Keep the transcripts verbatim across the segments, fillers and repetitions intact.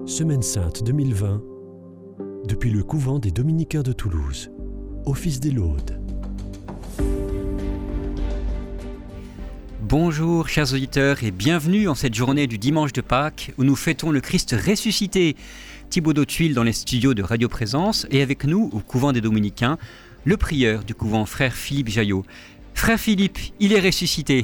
Semaine Sainte deux mille vingt, depuis le couvent des Dominicains de Toulouse, Office des Laudes. Bonjour chers auditeurs et bienvenue en cette journée du dimanche de Pâques où nous fêtons le Christ ressuscité. Thibaut d'Autuile dans les studios de Radio Présence et avec nous au couvent des Dominicains, le prieur du couvent frère Philippe Jaillot. Frère Philippe, il est ressuscité.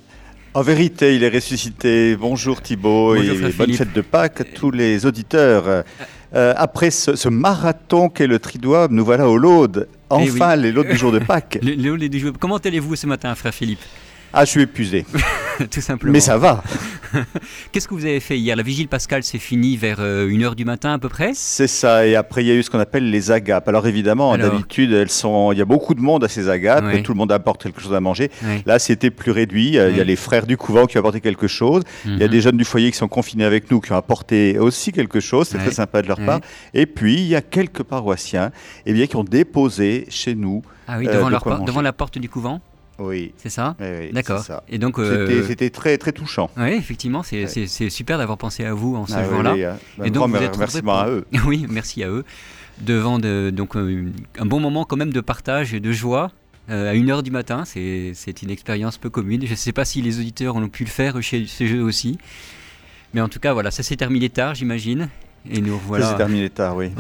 En vérité, il est ressuscité. Bonjour Thibaut Bonjour, et bonne Philippe. fête de Pâques à tous les auditeurs. Euh, après ce, ce marathon qu'est le Triduum, nous voilà aux Laudes. Enfin, Eh oui. les Laudes du jour de Pâques. Le, le, le- le- Comment allez-vous ce matin, frère Philippe? Ah, je suis épuisé. Tout simplement. Mais ça va. Qu'est-ce que vous avez fait hier? La vigile pascale s'est finie vers euh, une heure du matin à peu près. C'est ça. Et après, il y a eu ce qu'on appelle les agapes. Alors évidemment, Alors. d'habitude, elles sont. Il y a beaucoup de monde à ces agapes. Oui. Tout le monde apporte quelque chose à manger. Oui. Là, c'était plus réduit. Euh, Il y a Oui. les frères du couvent qui ont apporté quelque chose. Il y a Mhm. des jeunes du foyer qui sont confinés avec nous qui ont apporté aussi quelque chose. C'est Ouais. très sympa de leur Ouais. part. Et puis, il y a quelques paroissiens eh bien, qui ont déposé chez nous. Ah oui, Euh, devant, de leur quoi por- manger. devant la porte du couvent, Oui. c'est ça? Oui, oui, D'accord. c'est ça. Et donc, euh, C'était, c'était très, très touchant. oui, effectivement, c'est Ouais. c'est- c'est super d'avoir pensé à vous en ce Ah oui, jour-là. oui, hein. Un Et donc, grand vous mer- êtes retrouvés remerciement à pour- eux. Oui, merci à eux. Devant de, donc, euh, un bon moment quand même de partage et de joie euh, à une heure du matin. C'est c'est une expérience peu commune. Je ne sais pas si les auditeurs ont pu le faire chez, chez eux aussi. Mais en tout cas, voilà, ça s'est terminé tard, j'imagine. Et nous Ça voilà. s'est terminé tard, oui.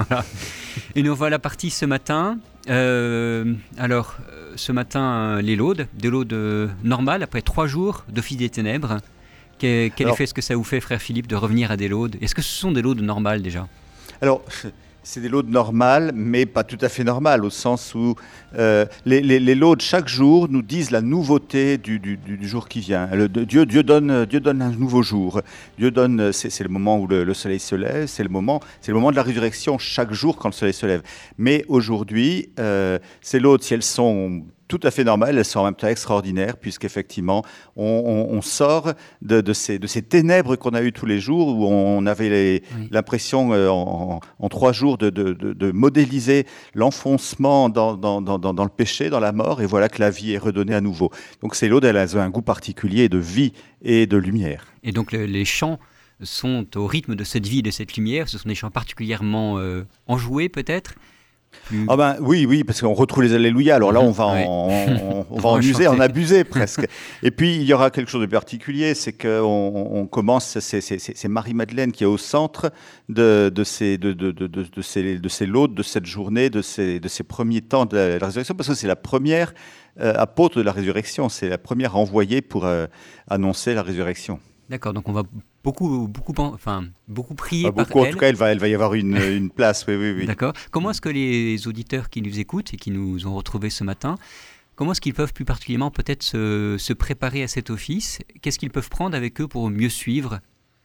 Et nous voilà partis ce matin. Euh, alors, euh, ce matin, euh, les Laudes, des Laudes euh, normales, après trois jours d'Office des Ténèbres. Quel, quel Alors- effet est-ce que ça vous fait, frère Philippe, de revenir à des Laudes? Est-ce que ce sont des Laudes normales déjà? Alors, c'est des laudes normales, mais pas tout à fait normales, au sens où euh, les, les, les laudes, chaque jour, nous disent la nouveauté du, du, du- du jour qui vient. Le- de- Dieu, Dieu, donne, Dieu donne un nouveau jour. Dieu donne, c'est, c'est le moment où le, le soleil se lève, c'est le, moment, c'est le moment de la résurrection, chaque jour quand le soleil se lève. Mais aujourd'hui, euh, ces laudes, si elles sont tout à fait normales, elles sont en même temps extraordinaires, puisqu'effectivement, on, on, on sort de, de, ces, de ces ténèbres qu'on a eues tous les jours, où on avait les, Oui. l'impression euh, en, en trois jours de, de, de, de modéliser l'enfoncement dans, dans, dans, dans le péché, dans la mort, et voilà que la vie est redonnée à nouveau. Donc ces laudes, elles ont un goût particulier de vie et de lumière. Et donc le- les chants sont au rythme de cette vie, de cette lumière. Ce sont des chants particulièrement euh, enjoués peut-être. Plus- Ah ben oui, oui, parce qu'on retrouve les Alléluia. Alors là, on va en, Ouais. on, on va On en va user, chanter. en abuser presque. Et puis, il y aura quelque chose de particulier, c'est qu'on on on commence, c'est, c'est, c'est, c'est Marie-Madeleine qui est au centre de, de, ces, de, de, de, de, de ces, de ces laudes, de cette journée, de ces, de ces premiers temps de la, la résurrection, parce que c'est la première euh, apôtre de la résurrection, c'est la première envoyée pour euh, annoncer la résurrection. D'accord, donc on va beaucoup, beaucoup, en- enfin, beaucoup prier Ah, par beaucoup, en elle. tout cas, elle va, elle va y avoir une, une place, oui, oui, oui. D'accord. Comment est-ce que les auditeurs qui nous écoutent et qui nous ont retrouvés ce matin, comment est-ce qu'ils peuvent plus particulièrement peut-être se, se préparer à cet office? Qu'est-ce qu'ils peuvent prendre avec eux pour mieux suivre?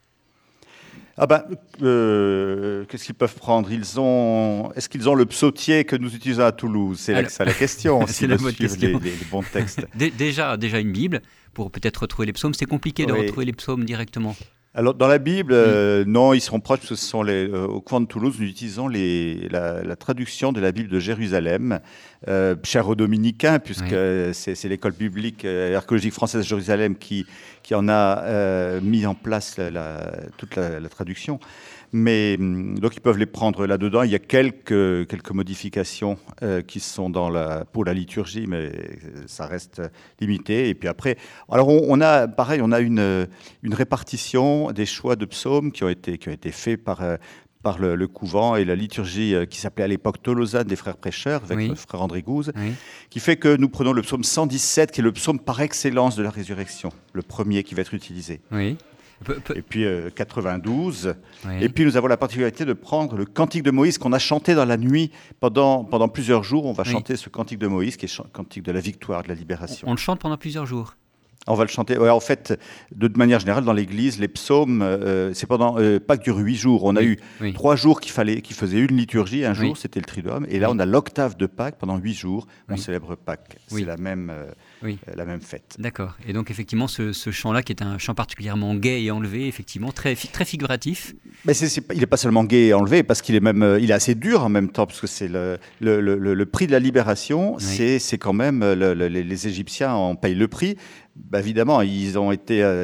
Ah ben, euh, qu'est-ce qu'ils peuvent prendre? Ils ont, est-ce qu'ils ont le psautier que nous utilisons à Toulouse? C'est la, Alors- c'est la question. C'est s'ils la me bonne suivent question. Les, les- les bons textes. Dé- Déjà, déjà une Bible pour peut-être retrouver les psaumes. C'est compliqué de Oui. retrouver les psaumes directement. Alors dans la Bible, euh, non, ils seront proches parce que ce sont les, euh, au couvent de Toulouse, nous utilisons les, la, la traduction de la Bible de Jérusalem, euh, chère aux Dominicains, puisque Oui. c'est, c'est l'école biblique euh, et archéologique française de Jérusalem qui, qui en a euh, mis en place la, la- toute la, la traduction. Mais hum, donc ils peuvent les prendre là-dedans. Il y a quelques, quelques modifications euh, qui sont dans la, pour la liturgie, mais ça reste limité. Et puis après, alors on, on a pareil, on a une, une répartition des choix de psaumes qui ont été, qui ont été faits par, euh, par le, le couvent et la liturgie euh, qui s'appelait à l'époque Tolosane des frères prêcheurs avec Oui. notre frère André Gouze, Oui. qui fait que nous prenons le psaume cent dix-sept, qui est le psaume par excellence de la résurrection, le premier qui va être utilisé. Oui. Peu- peu- Et puis euh, quatre-vingt-douze. oui. Et puis nous avons la particularité de prendre le cantique de Moïse qu'on a chanté dans la nuit pendant, pendant plusieurs jours. On va Oui. chanter ce cantique de Moïse qui est le cantique de la victoire, de la libération. On le chante pendant plusieurs jours. On va le chanter. Ouais, en fait, de, de manière générale, dans l'Église, les psaumes, euh, c'est pendant euh, Pâques dure huit jours. On a Oui, eu oui. trois jours qu'il fallait, qui faisaient une liturgie. Un jour, Oui. c'était le Triduum, et là, Oui. on a l'octave de Pâques pendant huit jours. On Oui. célèbre Pâques. Oui. C'est la même, euh, Oui. euh, la même fête. D'accord. Et donc effectivement, ce, ce chant-là, qui est un chant particulièrement gai et enlevé, effectivement, très, fi- très figuratif. Mais c'est, c'est pas- il n'est pas seulement gai et enlevé, parce qu'il est même, euh, il est assez dur en même temps, parce que c'est le, le, le, le- le prix de la libération. Oui. C'est, c'est quand même euh, le- le- les, les Égyptiens en payent le prix. Bah, évidemment, ils ont été euh,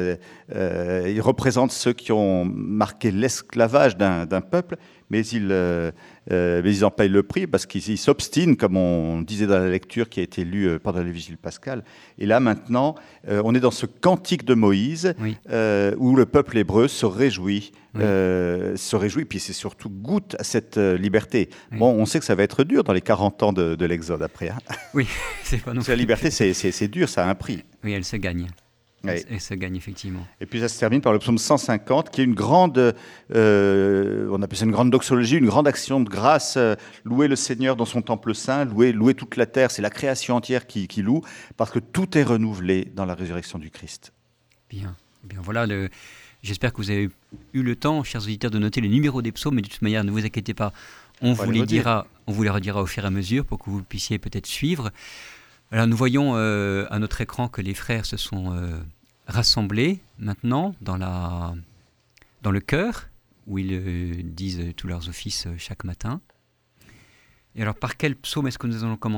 euh, il représente ceux qui ont marqué l'esclavage d'un, d'un peuple, mais ils, euh, euh, mais ils en payent le prix parce qu'ils ils s'obstinent, comme on disait dans la lecture qui a été lue pendant les vigiles pascales. Et là, maintenant, euh, on est dans ce cantique de Moïse, oui. euh, où le peuple hébreu se réjouit, oui. euh, se réjouit, puis c'est surtout goûte à cette euh, liberté. Oui. Bon, on sait que ça va être dur dans les quarante ans de, de l'Exode après. Hein. Oui, c'est pas non plus. La liberté, c'est, c'est, c'est dur, ça a un prix. Oui, elle se gagne. Oui. Et ça gagne effectivement. Et puis ça se termine par le psaume cent cinquante, qui est une grande, euh, on appelle ça une grande doxologie, une grande action de grâce. Euh, louer le Seigneur dans son temple saint, louer, louer toute la terre, c'est la création entière qui, qui loue, parce que tout est renouvelé dans la résurrection du Christ. Bien, bien voilà. Le... J'espère que vous avez eu le temps, chers auditeurs, de noter les numéros des psaumes, mais de toute manière, ne vous inquiétez pas, on, on vous les dira, on vous les redira au fur et à mesure pour que vous puissiez peut-être suivre. Alors nous voyons euh, à notre écran que les frères se sont euh, rassemblés maintenant dans, la, dans le chœur, où ils euh, disent tous leurs offices euh, chaque matin. Et alors par quel psaume est-ce que nous allons commencer ?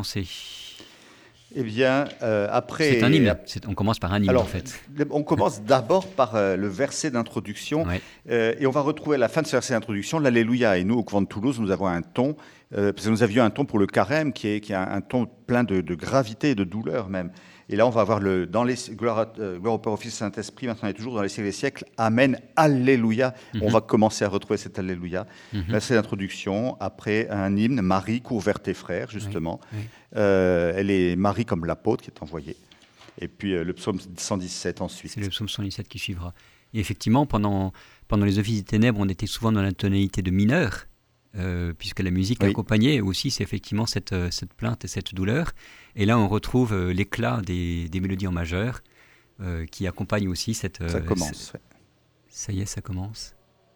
Eh bien, euh, après... C'est un hymne, c'est, on commence par un hymne alors, en fait. On commence d'abord par euh, le verset d'introduction, ouais. euh, et on va retrouver à la fin de ce verset d'introduction l'Alléluia. Et nous, au couvent de Toulouse, nous avons un ton, euh, parce que nous avions un ton pour le carême, qui est, qui est un, un ton plein de, de gravité et de douleur même. Et là, on va avoir le, dans les gloire, euh, gloire au Père, au Fils, au Saint-Esprit, maintenant et toujours dans les siècles des siècles, Amen, Alléluia. Mm-hmm. On va commencer à retrouver cet Alléluia. Mm-hmm. Verset d'introduction, après un hymne, Marie, cours vers tes frères, justement. Oui, oui. Euh, elle est Marie comme l'apôtre qui est envoyée. Et puis euh, le psaume cent dix-sept ensuite. C'est le psaume cent dix-sept qui suivra. Et effectivement, pendant, pendant les offices des ténèbres, on était souvent dans la tonalité de mineur, euh, puisque la musique oui. accompagnait aussi c'est effectivement cette, cette plainte et cette douleur. Et là, on retrouve euh, l'éclat des, des mélodies en majeur euh, qui accompagnent aussi cette... Euh, ça commence. Cette... Ouais. Ça y est, ça commence.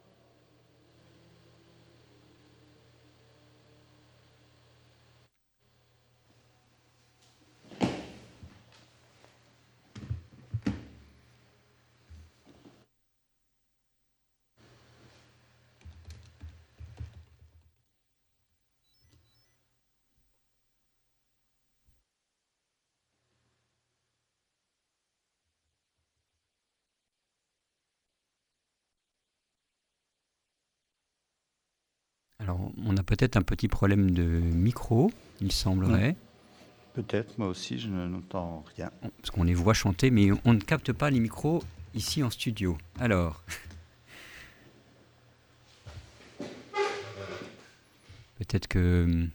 Alors, on a peut-être un petit problème de micro, il semblerait. Mmh. Peut-être, moi aussi, je n'entends rien. Parce qu'on les voit chanter, mais on ne capte pas les micros ici en studio. Alors, peut-être que...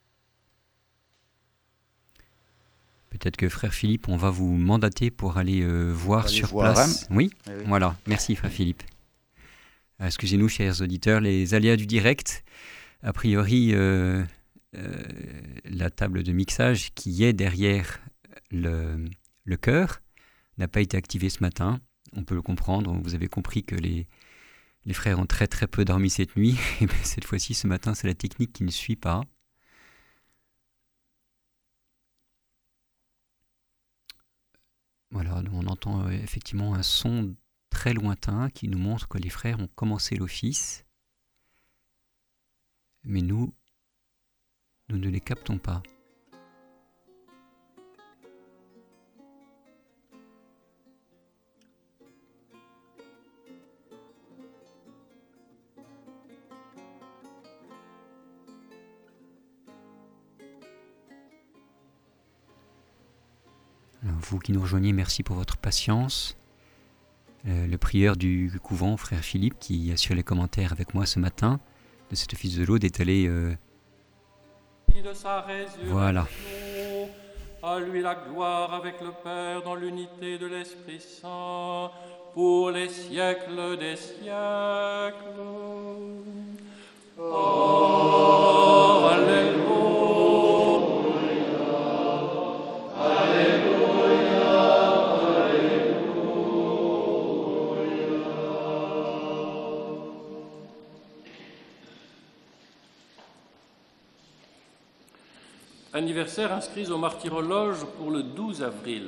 Peut-être que frère Philippe, on va vous mandater pour aller euh, voir aller sur voir, place. Hein oui, oui, voilà. Merci, frère Philippe. Excusez-nous, chers auditeurs, les aléas du direct. A priori, euh, euh, la table de mixage qui est derrière le, le chœur n'a pas été activée ce matin. On peut le comprendre. Vous avez compris que les, les frères ont très très peu dormi cette nuit. Et bien, cette fois-ci, ce matin, c'est la technique qui ne suit pas. Voilà, on entend euh, effectivement un son très lointain qui nous montre que les frères ont commencé l'office, mais nous, nous ne les captons pas. Alors, vous qui nous rejoignez, merci pour votre patience. Euh, le prieur du couvent, frère Philippe, qui assure les commentaires avec moi ce matin de cet office de l'Aude, est allé... Euh... Voilà. À lui la gloire avec le Père dans l'unité de l'Esprit Saint, pour les siècles des siècles. Oh, Alléluia. Anniversaire inscrit au martyrologe pour le douze avril.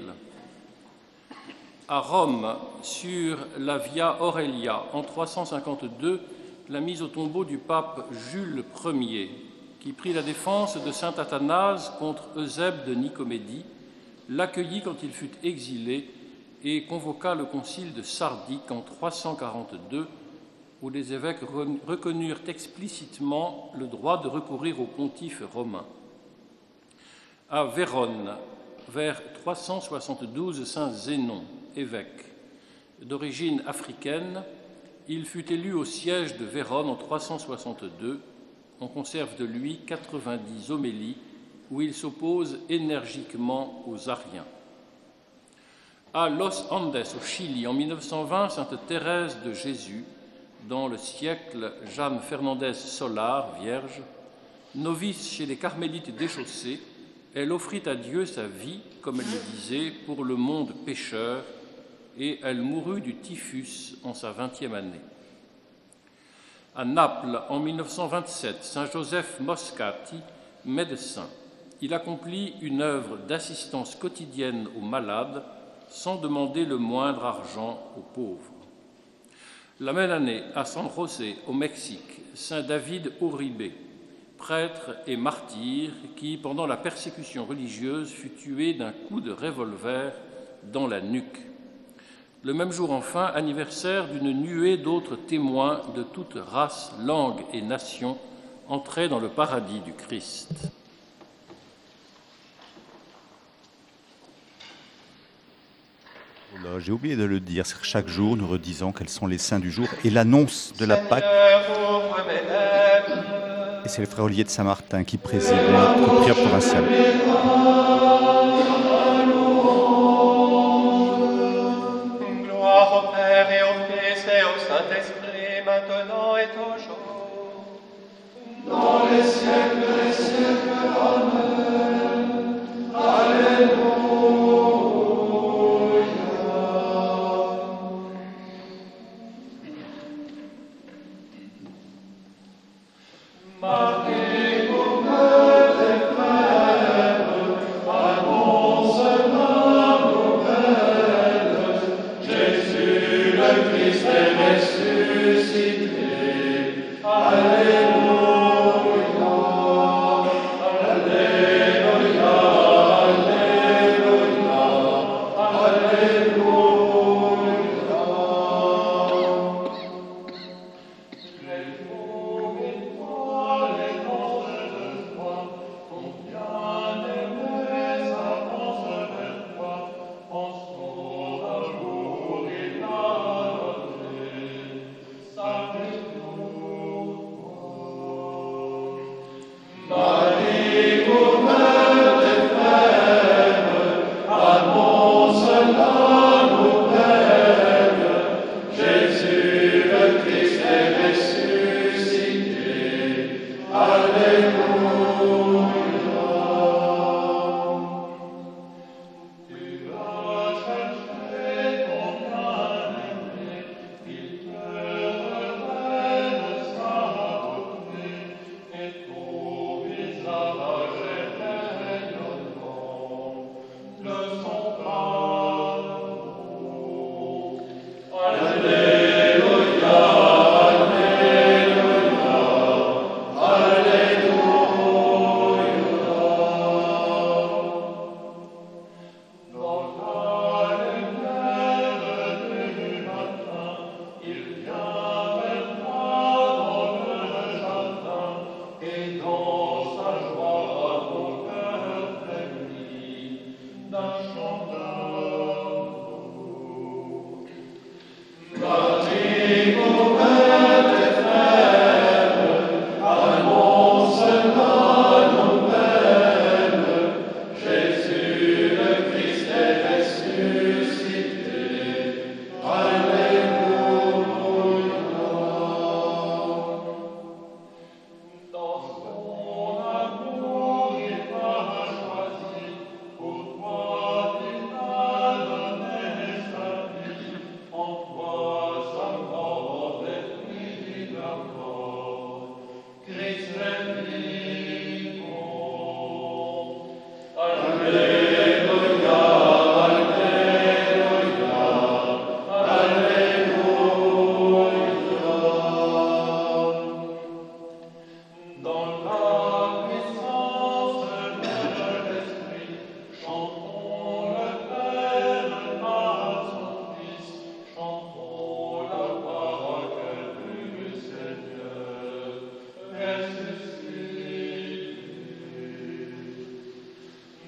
À Rome, sur la Via Aurelia, en trois cent cinquante-deux, la mise au tombeau du pape Jules Ier, qui prit la défense de saint Athanase contre Eusèbe de Nicomédie, l'accueillit quand il fut exilé et convoqua le concile de Sardique en trois cent quarante-deux, où les évêques reconnurent explicitement le droit de recourir au pontife romain. À Vérone, vers trois cent soixante-douze, saint Zénon, évêque, d'origine africaine, il fut élu au siège de Vérone en trois cent soixante-deux. On conserve de lui quatre-vingt-dix homélies où il s'oppose énergiquement aux Ariens. À Los Andes, au Chili, en mille neuf cent vingt, sainte Thérèse de Jésus, dans le siècle Jeanne Fernandez Solar, vierge, novice chez les Carmélites déchaussés, elle offrit à Dieu sa vie, comme elle le disait, pour le monde pécheur, et elle mourut du typhus en sa vingtième année. À Naples, en mille neuf cent vingt-sept, saint Joseph Moscati, médecin, il accomplit une œuvre d'assistance quotidienne aux malades sans demander le moindre argent aux pauvres. La même année, à San José, au Mexique, saint David Uribe, prêtre et martyr qui, pendant la persécution religieuse, fut tué d'un coup de revolver dans la nuque. Le même jour, enfin, anniversaire d'une nuée d'autres témoins de toute race, langue et nation entrés dans le paradis du Christ. J'ai oublié de le dire, chaque jour nous redisons quels sont les saints du jour et l'annonce de la Pâque. Et c'est le frère Olivier de Saint-Martin qui préside notre prière provinciale. Gloire au Père et au Fils et au Saint-Esprit, maintenant et toujours. Dans les siècles des siècles, Amen. Alléluia. Marquez vos cœurs et frères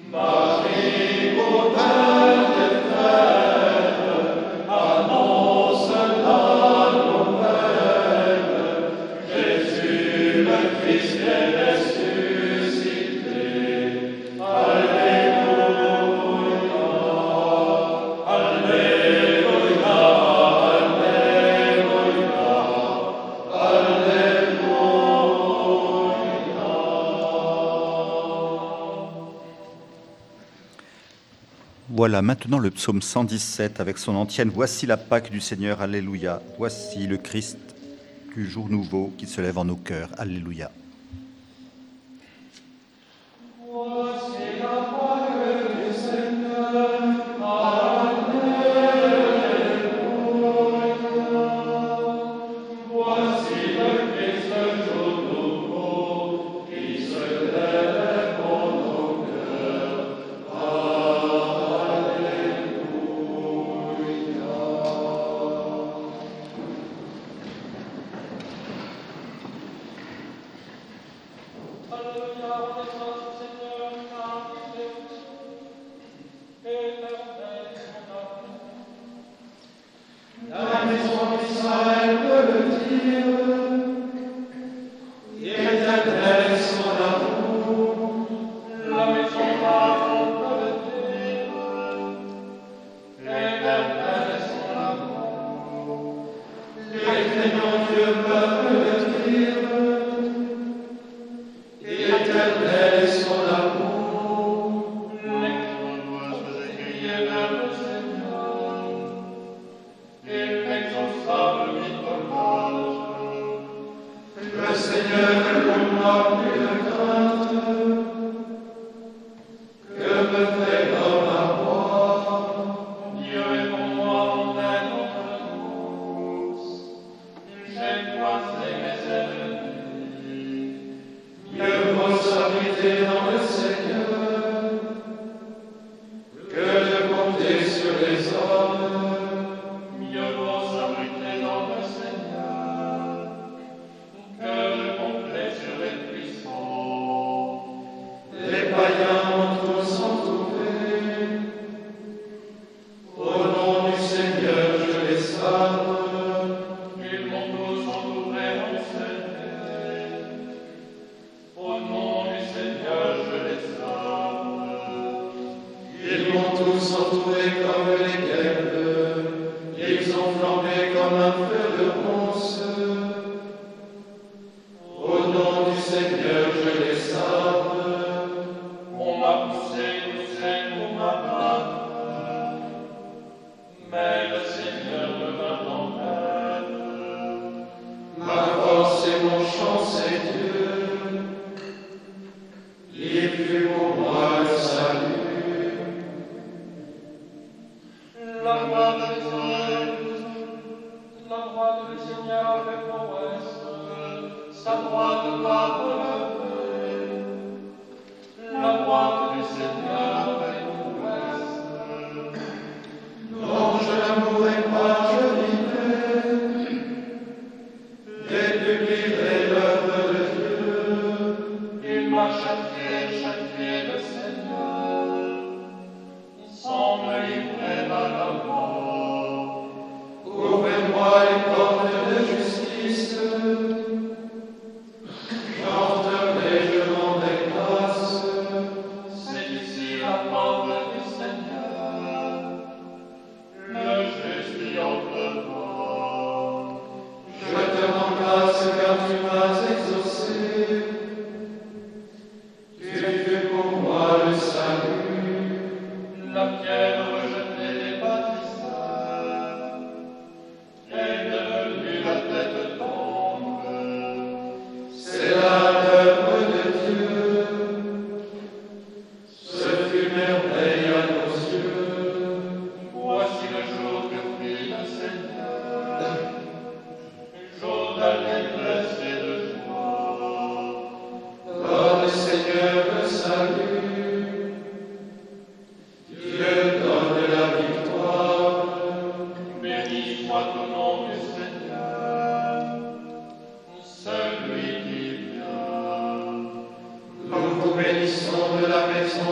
Voilà maintenant le psaume cent dix-sept avec son antienne. Voici la Pâque du Seigneur, alléluia. Voici le Christ du jour nouveau qui se lève en nos cœurs, alléluia.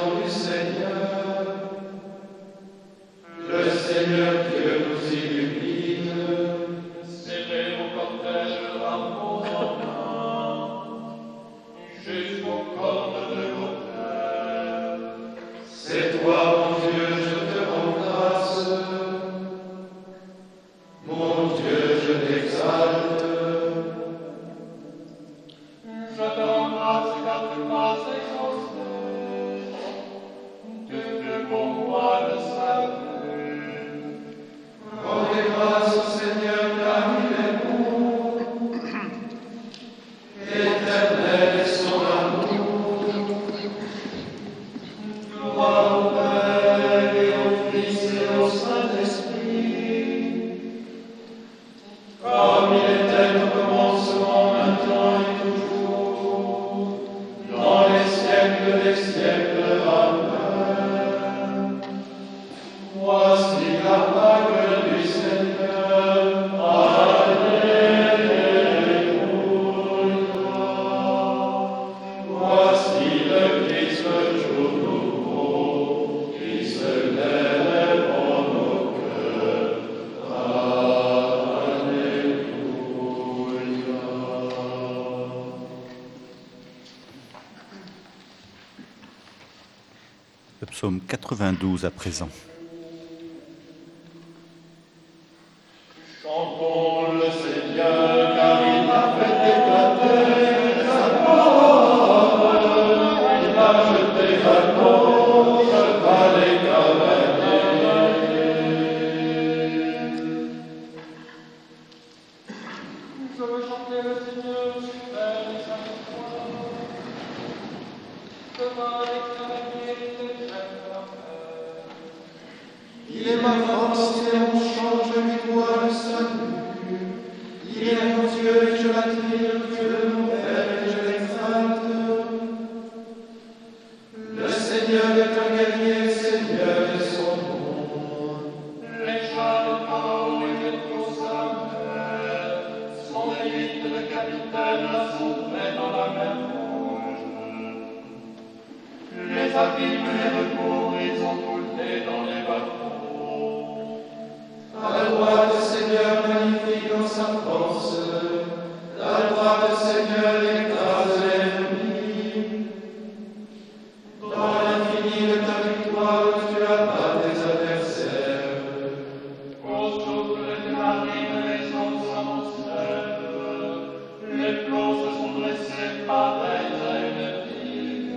maison du Seigneur. Le Seigneur Dieu nous illumine. Serrez vos cortèges rameaux en main, jusqu'aux cornes de vos frères. C'est toi, mon Dieu, je te rends grâce. Mon Dieu, je t'exalte. Je te rends grâce car tu m'as exaucé. Tu fais pour moi le salut. Rendez grâce au Seigneur car il est bon. Éternel est son amour. Gloire au Père et au Fils et au Saint-Esprit. Comme il était au commencement, maintenant et toujours, dans les siècles des siècles. Amen. Voici la parole du Seigneur. Alléluia. Voici le Christ, le jour nouveau, qui se lève en nos cœurs. Alléluia. Le psaume quatre-vingt-douze à présent. Chantons le Seigneur, car il a fait éclater sa gloire. Il a jeté la cause par les cavaliers. Je veux chanter le Seigneur, super et sa victoire. Devant les cavaliers des chefs de la mer. Il est ma force et mon chant, je lui dois le salut. Il est mon Dieu et je l'attire, Dieu de mon Père et je l'exalte. Le Seigneur est un guerrier, Seigneur est son nom. Les chars de Pharaon et les trousses à mer, son élite de capitaine a soufflé dans la mer Rouge. Les abîmes et les recours, ils ont coulé dans les bateaux. À la droite, Seigneur, magnifique dans sa force. La droite, Seigneur, écrase l'ennemi. Dans l'infini de ta victoire, tu abattes tes adversaires. Au souffle des marines, les eaux s'amoncellent. Les flots se sont dressés pareils à une digue.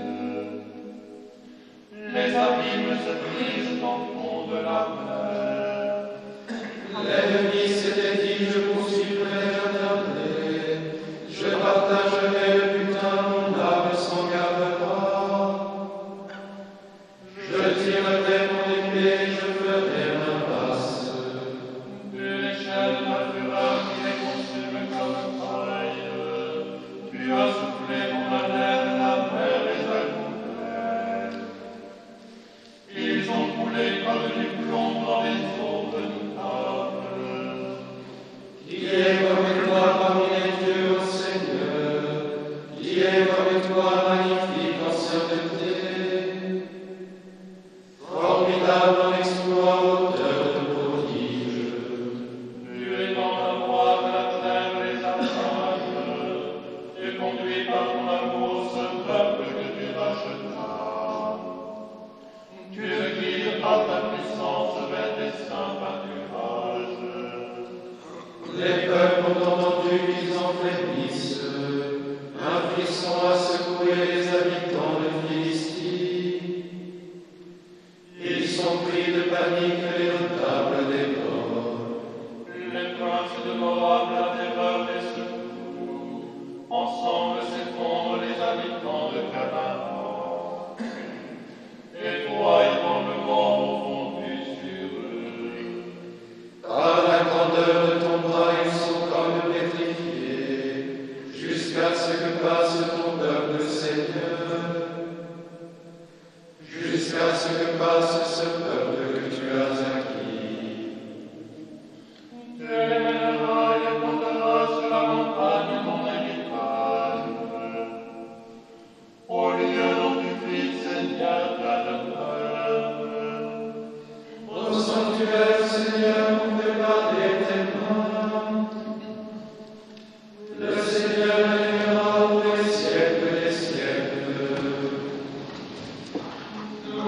Les abîmes se brisent au fond de la mer. L'ennemi s'était dit, je poursuivrai, je viendrai. Je partagerai le butin, mon âme s'en gardera. Je tirerai mon épée, je ferai ma passe. De l'échelle de la fureur qui les consume comme paille, tu as soufflé mon haleine, la mer les a couverts. Ils ont coulé comme du plomb dans les eaux redoutables. Qui est comme toi parmi les dieux, ô Seigneur? Qui est comme toi, magnifique en sainteté? Formidable en exploit, auteur de prodiges. Tu es dans la voie de la terre les archanges, et conduit par ton amour ce peuple que tu rachetas. Tu le guides par ta puissance vers des saints pâturages. Les peuples ont entendu qu'ils en frémissent. Un frisson a secoué les habitants de Philistie. Ils sont pris de panique, les notables des morts. Les princes de Moab, la terreur les secoue. Ensemble s'effondrent les habitants de Canaan. Et toi, ébranlement au fond sur eux. Par la grandeur de ton bras, ils sont comme pétrifiés, jusqu'à ce que passe ton peuple, Seigneur. Jusqu'à ce que passe ce peuple que tu as acquis. Tu les mèneras et porteras sur la montagne ton héritage. Au lieu dont tu fis, Seigneur, ta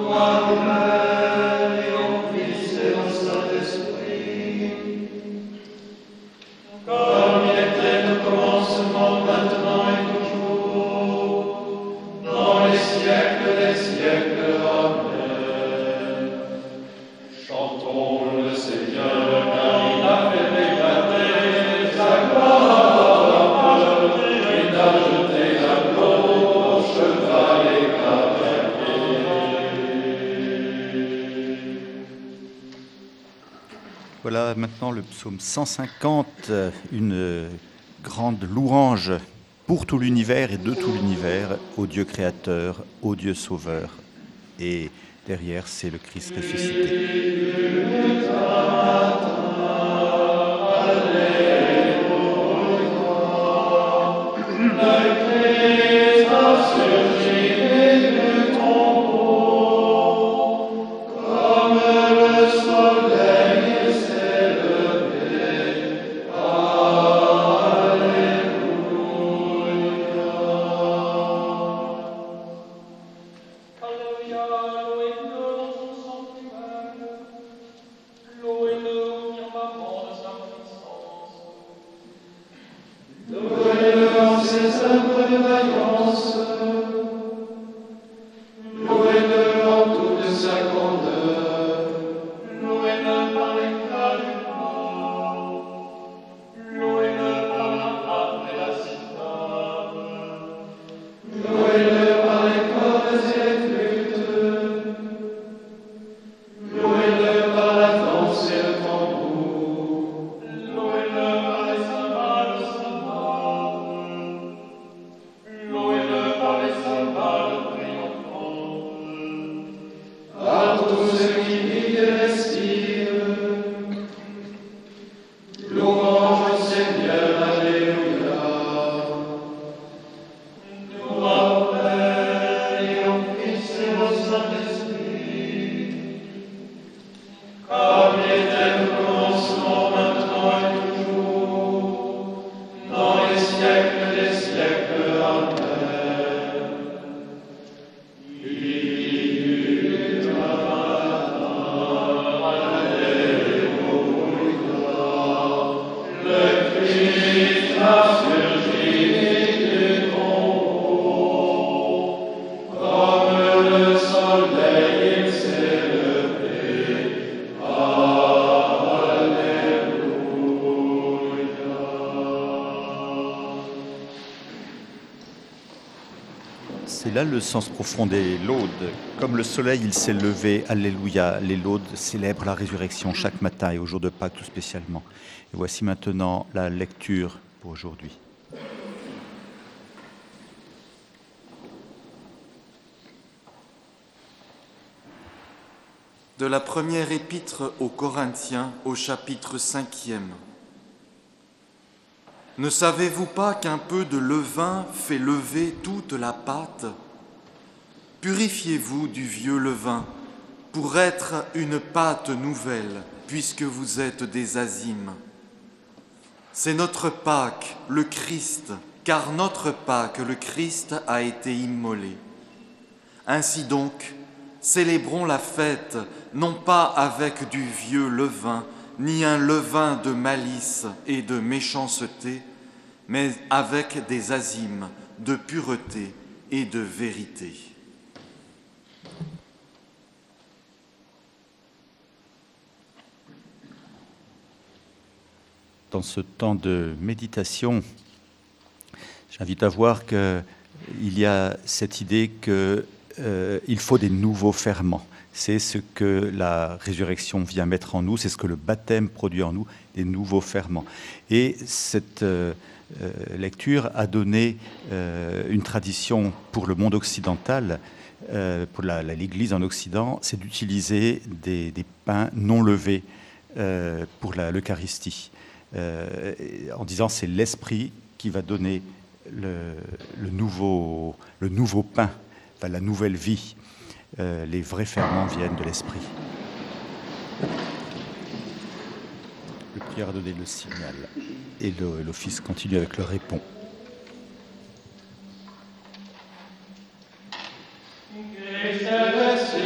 Voilà maintenant le psaume cent cinquante, une grande louange pour tout l'univers et de tout l'univers, au Dieu créateur, au Dieu sauveur. Et derrière, c'est le Christ ressuscité. C'est là le sens profond des laudes. Comme le soleil, il s'est levé, alléluia. Les laudes célèbrent la résurrection chaque matin et au jour de Pâques tout spécialement. Et voici maintenant la lecture pour aujourd'hui. De la première épître aux Corinthiens au chapitre cinquième. Ne savez-vous pas qu'un peu de levain fait lever toute la pâte ? Purifiez-vous du vieux levain pour être une pâte nouvelle, puisque vous êtes des azimes. C'est notre Pâque, le Christ, car notre Pâque, le Christ, a été immolé. Ainsi donc, célébrons la fête, non pas avec du vieux levain, ni un levain de malice et de méchanceté, mais avec des azimes de pureté et de vérité. Dans ce temps de méditation, j'invite à voir qu'il y a cette idée qu'il euh, faut des nouveaux ferments. C'est ce que la résurrection vient mettre en nous, c'est ce que le baptême produit en nous, des nouveaux ferments. Et cette euh, euh, lecture a donné euh, une tradition pour le monde occidental, euh, pour la, la, l'Église en Occident, c'est d'utiliser des, des pains non levés euh, pour la, l'Eucharistie. Euh, en disant c'est l'esprit qui va donner le, le, nouveau, le nouveau pain, enfin, la nouvelle vie. Euh, les vrais ferments viennent de l'esprit. Le prieur a donné le signal et le, l'office continue avec le répond. Christ est ressuscité.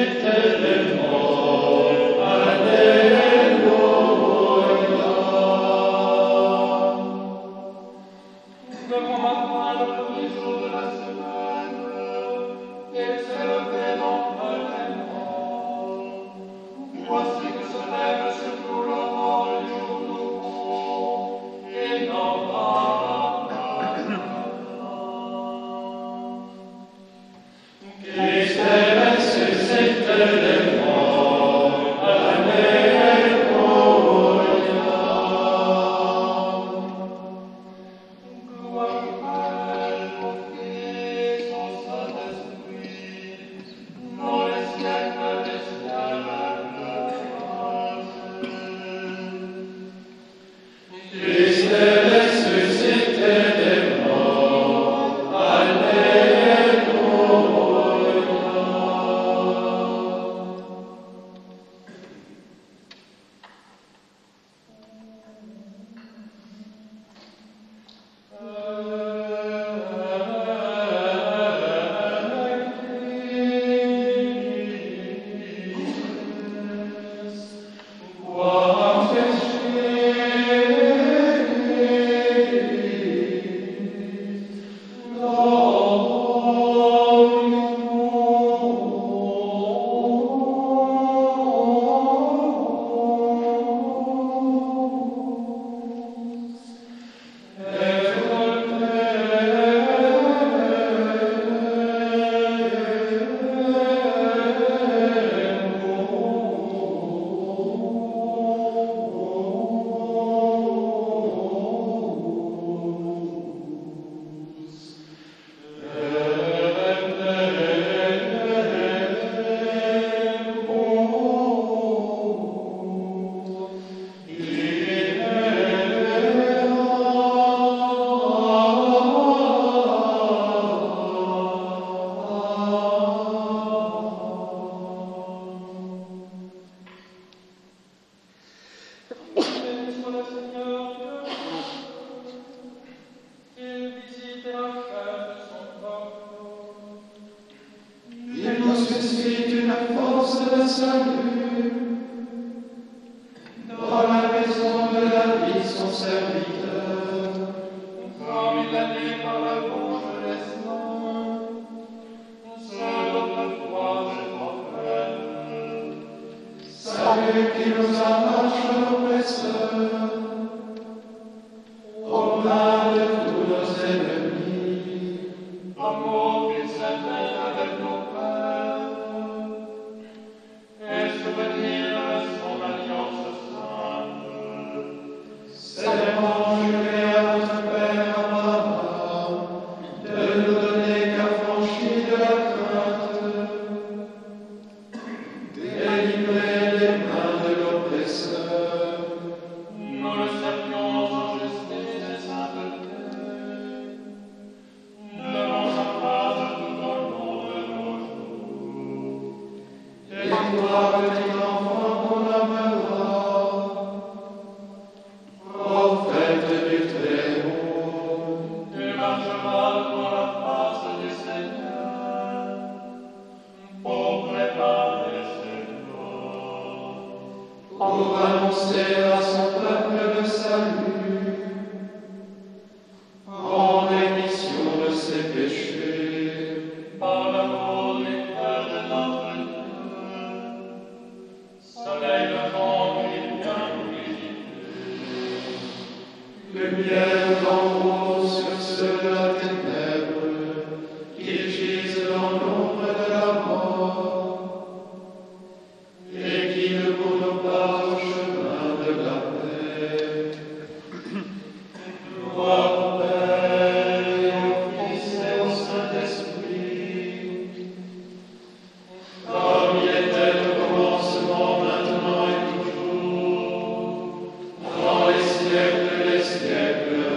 Dans les siècles des siècles.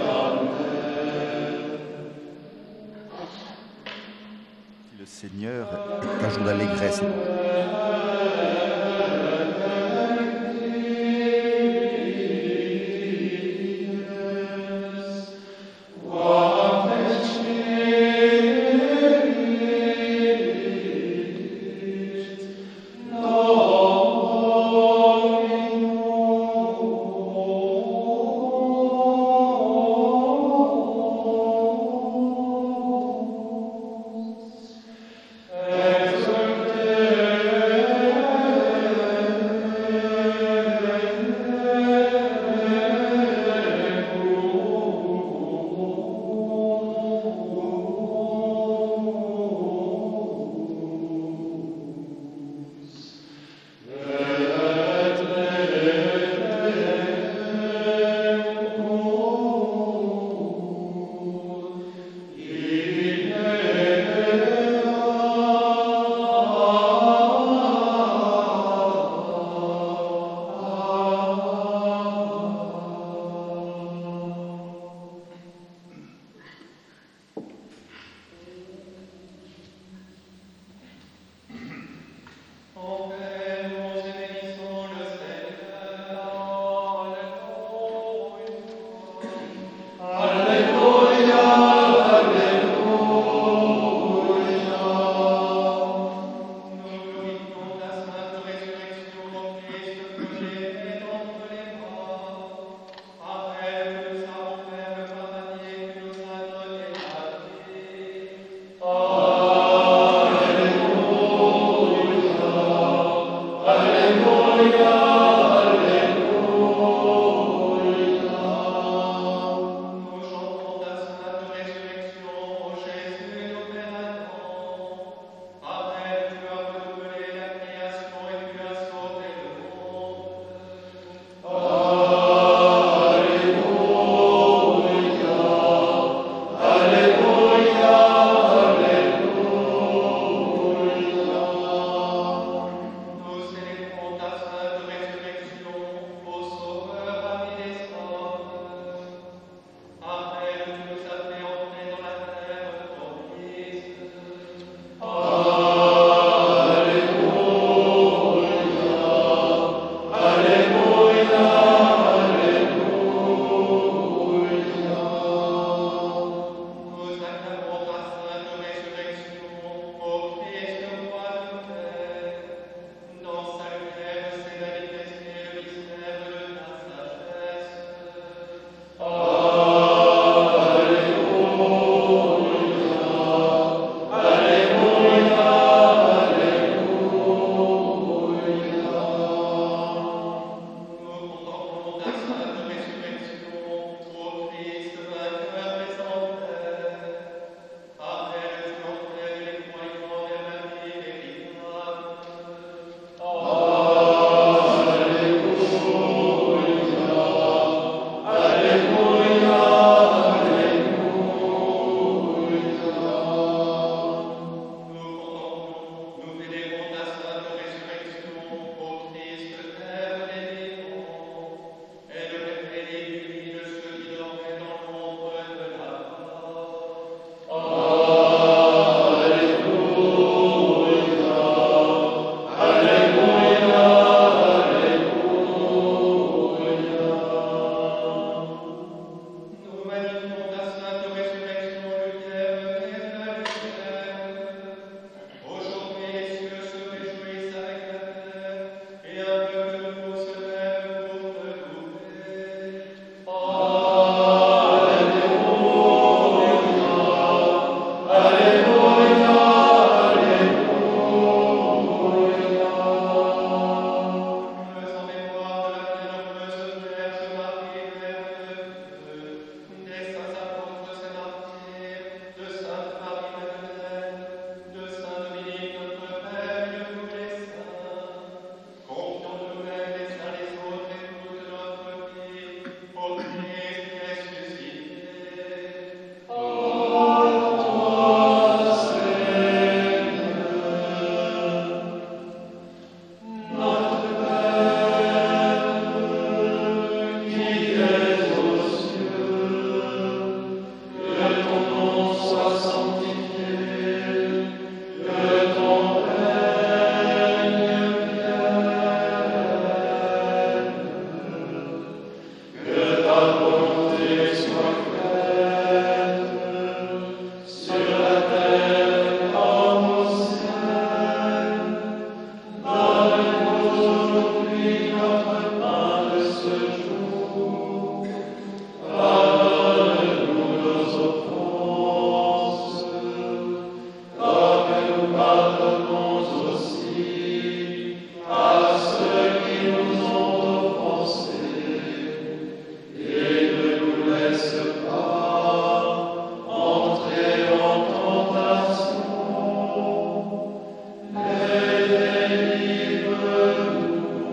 Amen.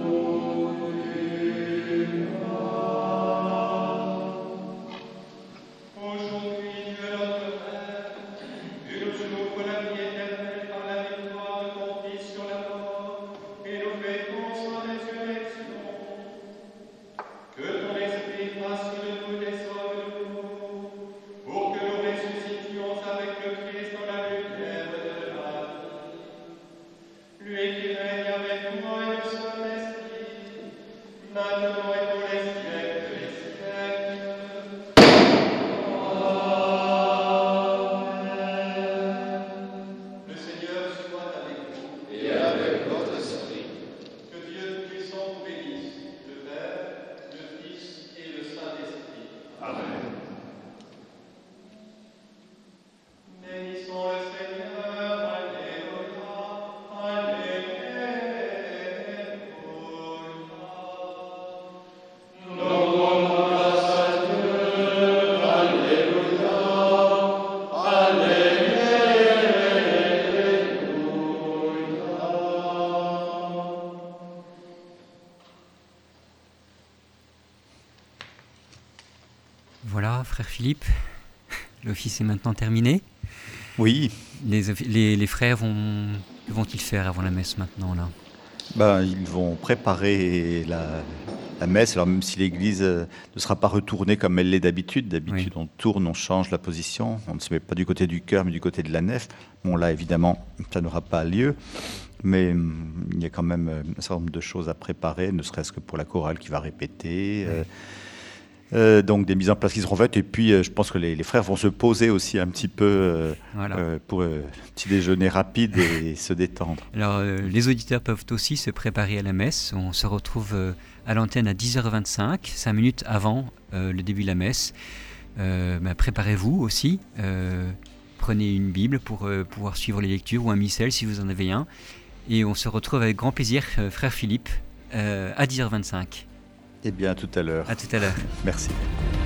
Voilà, frère Philippe, l'office est maintenant terminé. Oui. Les, les, les frères vont, que vont-ils faire avant la messe maintenant là? Ben, ils vont préparer la, la messe, alors même si l'église ne sera pas retournée comme elle l'est d'habitude. D'habitude, oui. On tourne, on change la position, on ne se met pas du côté du chœur, mais du côté de la nef. Bon, là, évidemment, ça n'aura pas lieu, mais hum, il y a quand même un certain nombre de choses à préparer, ne serait-ce que pour la chorale qui va répéter. Oui. Euh, Euh, donc des mises en place qui seront faites et puis euh, je pense que les, les frères vont se poser aussi un petit peu euh, voilà. euh, pour un euh, petit déjeuner rapide et se détendre. Alors euh, les auditeurs peuvent aussi se préparer à la messe. On se retrouve euh, à l'antenne à dix heures vingt-cinq, cinq minutes avant euh, le début de la messe. Euh, bah, préparez-vous aussi, euh, prenez une Bible pour euh, pouvoir suivre les lectures ou un missel si vous en avez un. Et on se retrouve avec grand plaisir, euh, frère Philippe, euh, à dix heures vingt-cinq. Eh bien, à tout à l'heure. À tout à l'heure. Merci.